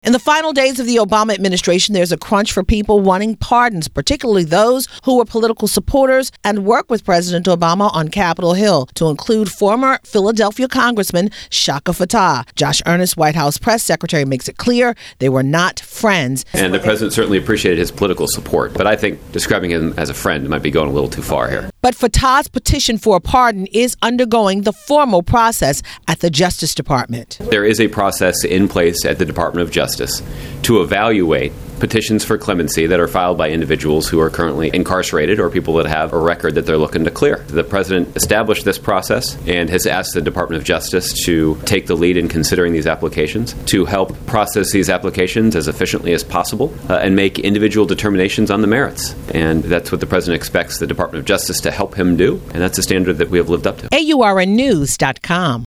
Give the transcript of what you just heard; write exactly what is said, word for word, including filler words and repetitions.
In the final days of the Obama administration, there's a crunch for people wanting pardons, particularly those who were political supporters and worked with President Obama on Capitol Hill, to include former Philadelphia Congressman Shaka Fattah. Josh Earnest, White House press secretary, makes it clear they were not friends. And the president certainly appreciated his political support, but I think describing him as a friend might be going a little too far here. But Fattah's petition for a pardon is undergoing the formal process at the Justice Department. There is a process in place at the Department of Justice to evaluate petitions for clemency that are filed by individuals who are currently incarcerated or people that have a record that they're looking to clear. The president established this process and has asked the Department of Justice to take the lead in considering these applications, to help process these applications as efficiently as possible, uh, and make individual determinations on the merits. And that's what the president expects the Department of Justice to help him do, and that's a standard that we have lived up to. A U R N news dot com